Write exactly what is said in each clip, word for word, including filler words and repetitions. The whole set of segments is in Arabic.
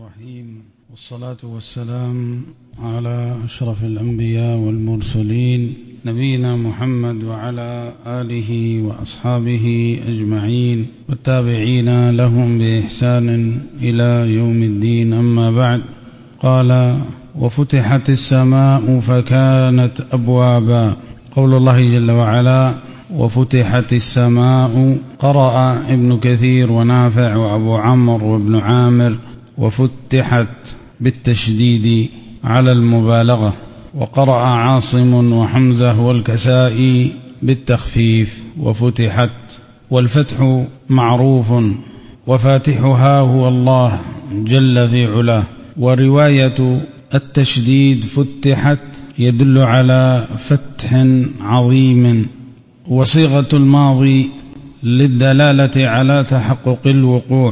الرحيم، والصلاة والسلام على أشرف الأنبياء والمرسلين نبينا محمد وعلى آله وأصحابه أجمعين والتابعين لهم بإحسان إلى يوم الدين. أما بعد، قال: وفتحت السماء فكانت أبوابا. قول الله جل وعلا: وفتحت السماء، قرأ ابن كثير ونافع وأبو عمرو وابن عامر وفتحت بالتشديد على المبالغة، وقرأ عاصم وحمزة والكسائي بالتخفيف وفتحت، والفتح معروف وفاتحها هو الله جل في علاه. ورواية التشديد فتحت يدل على فتح عظيم، وصيغة الماضي للدلالة على تحقق الوقوع.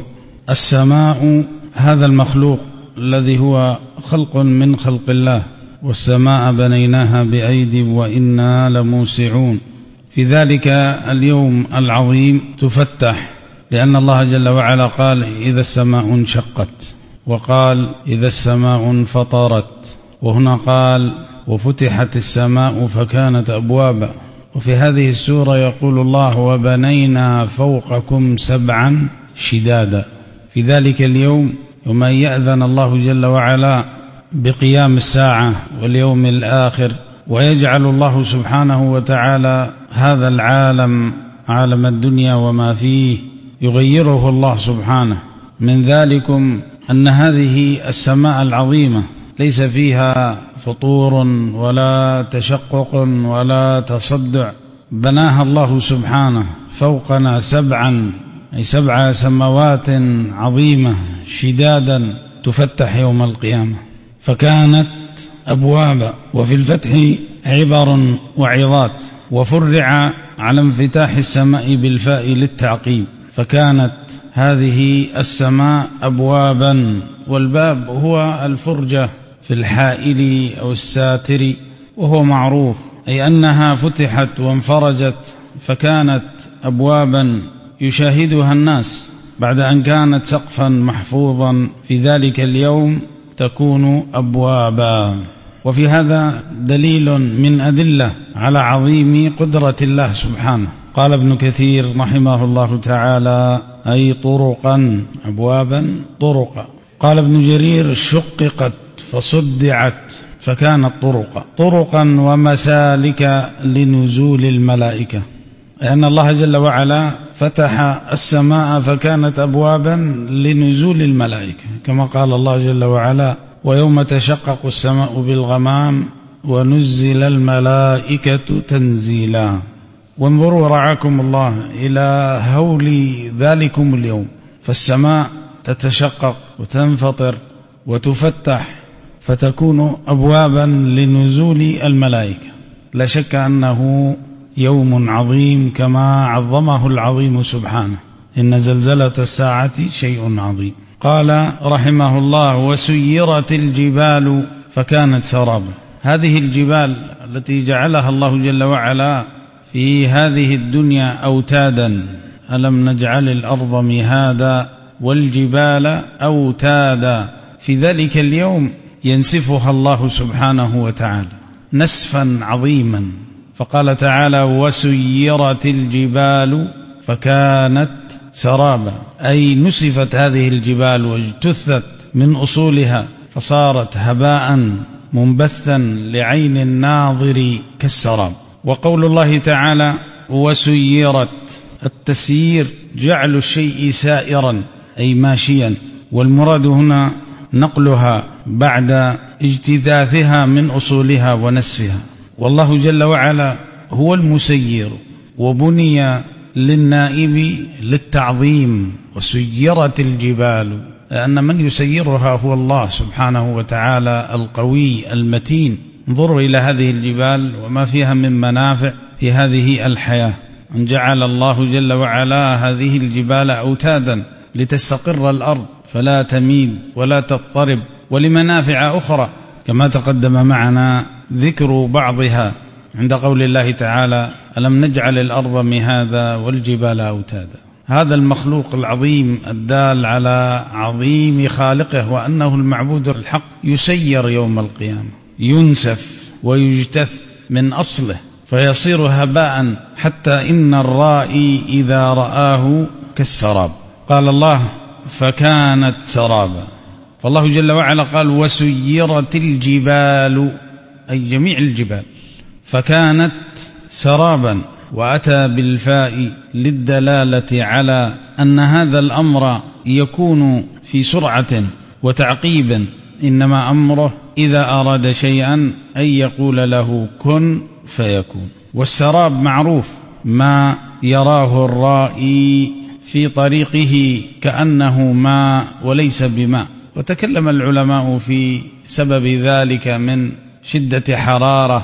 السماء هذا المخلوق الذي هو خلق من خلق الله، والسماء بنيناها بأيدي وإنا لموسعون. في ذلك اليوم العظيم تفتح، لأن الله جل وعلا قال: إذا السماء انشقت، وقال: إذا السماء انفطرت، وهنا قال: وفتحت السماء فكانت أبوابا. وفي هذه السورة يقول الله: وبنينا فوقكم سبعا شدادا. في ذلك اليوم يوم يأذن الله جل وعلا بقيام الساعة واليوم الآخر، ويجعل الله سبحانه وتعالى هذا العالم، عالم الدنيا وما فيه، يغيره الله سبحانه. من ذلكم أن هذه السماء العظيمة ليس فيها فطور ولا تشقق ولا تصدع، بناها الله سبحانه فوقنا سبعا، أي سبع سماوات عظيمة شدادا تفتح يوم القيامة، فكانت أبوابا. وفي الفتح عبر وعظات، وفرع على انفتاح السماء بالفاء للتعقيب، فكانت هذه السماء أبوابا. والباب هو الفرجة في الحائل أو الساتر، وهو معروف، أي أنها فتحت وانفرجت فكانت أبوابا يشاهدها الناس، بعد أن كانت سقفا محفوظا في ذلك اليوم تكون أبوابا. وفي هذا دليل من أدلة على عظيم قدرة الله سبحانه. قال ابن كثير رحمه الله تعالى: أي طرقا، أبوابا طرقا. قال ابن جرير: شققت فصدعت فكانت طرقا، طرقا ومسالك لنزول الملائكة، لأن الله جل وعلا فتح السماء فكانت أبوابا لنزول الملائكة، كما قال الله جل وعلا: ويوم تشقق السماء بالغمام ونزل الملائكة تنزيلا. وانظروا رعاكم الله إلى هول ذلكم اليوم، فالسماء تتشقق وتنفطر وتفتح فتكون أبوابا لنزول الملائكة. لا شك أنه يوم عظيم كما عظمه العظيم سبحانه. إن زلزلة الساعة شيء عظيم. قال رحمه الله: وسيرت الجبال فكانت سرابا. هذه الجبال التي جعلها الله جل وعلا في هذه الدنيا أوتادا، ألم نجعل الأرض مهادا والجبال أوتادا، في ذلك اليوم ينسفها الله سبحانه وتعالى نسفا عظيما، فقال تعالى: وسيرت الجبال فكانت سرابا، أي نسفت هذه الجبال واجتثت من أصولها فصارت هباء منبثا لعين الناظر كالسراب. وقول الله تعالى: وسيرت، التسيير جعل الشيء سائرا أي ماشيا، والمراد هنا نقلها بعد اجتثاثها من أصولها ونسفها. والله جل وعلا هو المسير، وبني للنائب للتعظيم. وسيرت الجبال، لأن من يسيرها هو الله سبحانه وتعالى القوي المتين. انظروا إلى هذه الجبال وما فيها من منافع في هذه الحياة، أن جعل الله جل وعلا هذه الجبال أوتادا لتستقر الأرض فلا تميد ولا تضطرب، ولمنافع أخرى كما تقدم معنا ذكر بعضها عند قول الله تعالى: ألم نجعل الأرض مهادا والجبال أوتادا. هذا المخلوق العظيم الدال على عظيم خالقه وأنه المعبود الحق يسير يوم القيامة، ينسف ويجتث من أصله فيصير هباء، حتى إن الرائي إذا رآه كالسراب. قال الله فكانت سرابا، فالله جل وعلا قال وسيرت الجبال، أي جميع الجبال، فكانت سرابا، وأتى بالفاء للدلالة على أن هذا الأمر يكون في سرعة وتعقيب، إنما أمره إذا أراد شيئا أن يقول له كن فيكون. والسراب معروف ما يراه الرائي في طريقه كأنه ماء وليس بماء، وتكلم العلماء في سبب ذلك من شدة حرارة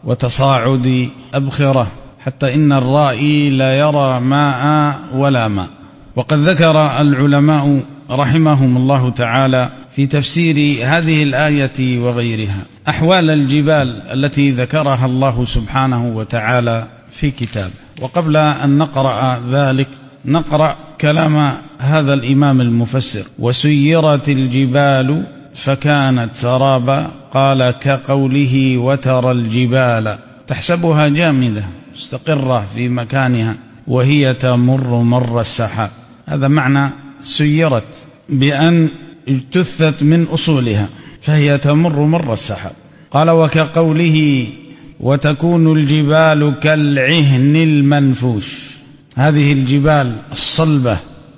وتصاعد أبخرة، حتى إن الرائي لا يرى ماء ولا ماء. وقد ذكر العلماء رحمهم الله تعالى في تفسير هذه الآية وغيرها أحوال الجبال التي ذكرها الله سبحانه وتعالى في كتابه. وقبل أن نقرأ ذلك نقرأ كلام هذا الإمام المفسر: وسيرت الجبال فكانت سرابا، قال كقوله وترى الجبال تحسبها جامدة مستقرة في مكانها وهي تمر مر السحاب. هذا معنى سيرت، بأن اجتثت من أصولها فهي تمر مر السحاب. قال وكقوله وتكون الجبال كالعهن المنفوش، هذه الجبال الصلبة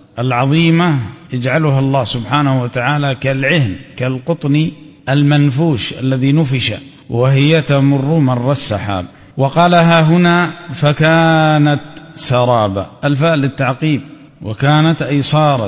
العظيمة يجعلها الله سبحانه وتعالى كالعهن، كالقطن المنفوش الذي نفش، وهي تمر مر السحاب. وقالها هنا فكانت سرابا، الفاء للتعقيب، وكانت أي صارت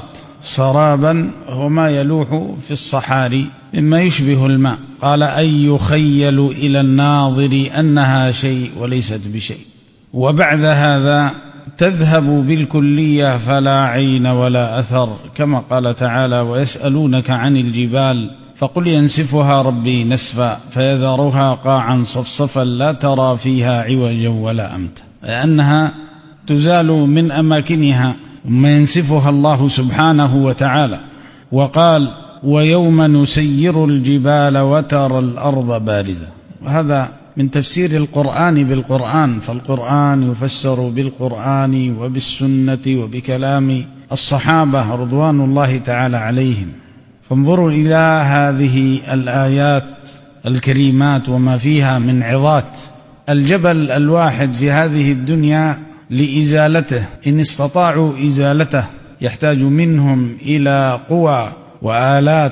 سرابا وما يلوح في الصحاري مما يشبه الماء. قال أي يخيل إلى الناظر أنها شيء وليست بشيء. وبعد هذا تذهب بالكلية فلا عين ولا أثر، كما قال تعالى ويسألونك عن الجبال فقل ينسفها ربي نسفا فيذرها قاعا صفصفا لا ترى فيها عوجا ولا أمتا، لأنها تزال من أماكنها ثم ينسفها الله سبحانه وتعالى. وقال ويوم نسير الجبال وترى الأرض بارزة، وهذا من تفسير القرآن بالقرآن، فالقرآن يفسر بالقرآن وبالسنة وبكلام الصحابة رضوان الله تعالى عليهم. فانظروا إلى هذه الآيات الكريمات وما فيها من عظات. الجبل الواحد في هذه الدنيا لإزالته إن استطاعوا إزالته يحتاج منهم إلى قوى وآلات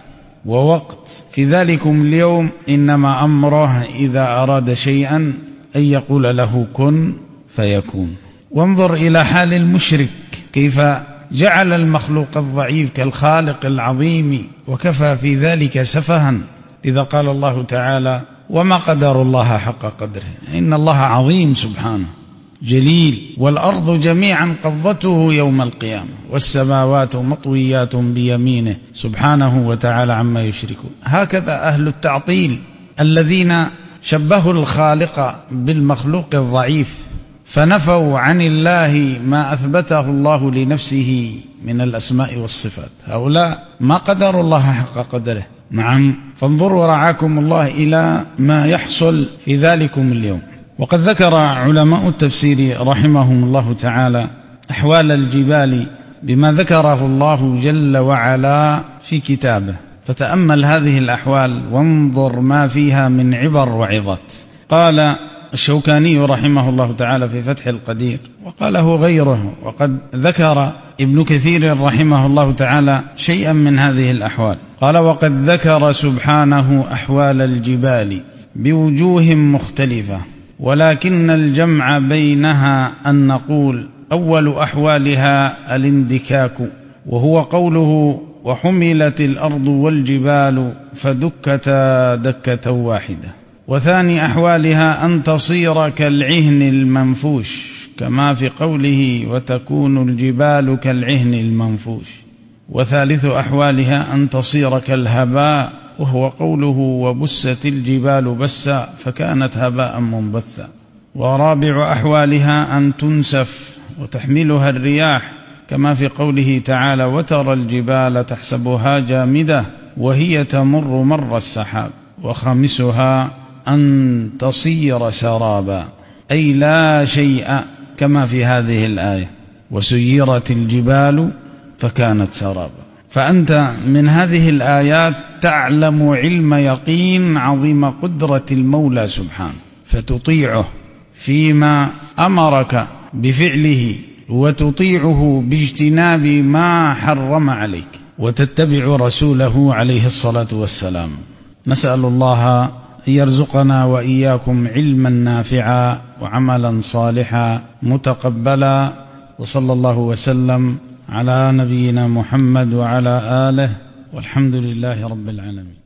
ووقت. في ذلكم اليوم إنما أمره إذا أراد شيئا أن يقول له كن فيكون. وانظر إلى حال المشرك كيف جعل المخلوق الضعيف كالخالق العظيم، وكفى في ذلك سفها إذا قال الله تعالى وما قدر الله حق قدره، إن الله عظيم سبحانه جليل، والأرض جميعا قبضته يوم القيامة والسماوات مطويات بيمينه سبحانه وتعالى عما يشركون. هكذا أهل التعطيل الذين شبهوا الخالق بالمخلوق الضعيف فنفوا عن الله ما أثبته الله لنفسه من الأسماء والصفات، هؤلاء ما قدروا الله حق قدره. نعم، فانظروا رعاكم الله إلى ما يحصل في ذلكم اليوم. وقد ذكر علماء التفسير رحمهم الله تعالى أحوال الجبال بما ذكره الله جل وعلا في كتابه، فتأمل هذه الأحوال وانظر ما فيها من عبر وعظات. قال الشوكاني رحمه الله تعالى في فتح القدير، وقاله غيره، وقد ذكر ابن كثير رحمه الله تعالى شيئا من هذه الأحوال. قال وقد ذكر سبحانه أحوال الجبال بوجوه مختلفة، ولكن الجمع بينها أن نقول أول أحوالها الاندكاك، وهو قوله وحملت الأرض والجبال فدكتا دكة واحدة. وثاني أحوالها أن تصير كالعهن المنفوش، كما في قوله وتكون الجبال كالعهن المنفوش. وثالث أحوالها أن تصير كالهباء، وهو قوله وبست الجبال بسا فكانت هباء منبثا. ورابع أحوالها أن تنسف وتحملها الرياح، كما في قوله تعالى: وترى الجبال تحسبها جامدة وهي تمر مر السحاب وخامسها أن تصير سرابا، أي لا شيء، كما في هذه الآية: وسيرت الجبال فكانت سرابا. فأنت من هذه الآيات تعلم علم يقين عظيم قدرة المولى سبحانه، فتطيعه فيما أمرك بفعله وتطيعه باجتناب ما حرم عليك، وتتبع رسوله عليه الصلاة والسلام. نسأل الله أن يرزقنا وإياكم علما نافعا وعملا صالحا متقبلا، وصلى الله وسلم على نبينا محمد وعلى آله، والحمد لله رب العالمين.